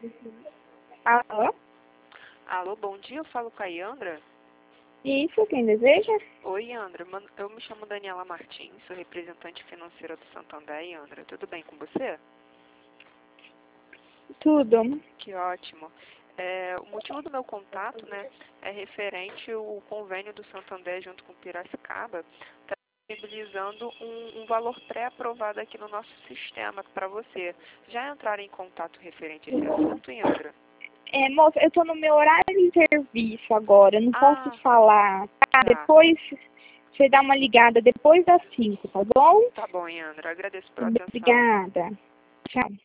Alô? Alô, bom dia, eu falo com a Yandra. Isso, quem deseja? Oi, Yandra, eu me chamo Daniela Martins, sou representante financeira do Santander. Yandra, tudo bem com você? Tudo. Que ótimo. O motivo do meu contato, né, é referente ao convênio do Santander junto com Piracicaba, está disponibilizando um valor pré-aprovado aqui no nosso sistema para você. Já entraram em contato referente a esse assunto, Yandra? Moça, eu tô no meu horário de serviço agora, eu não posso falar. Tá? Tá. Depois, você dá uma ligada depois das 5, tá bom? Tá bom, Yandra, agradeço pela atenção. Obrigada. Tchau.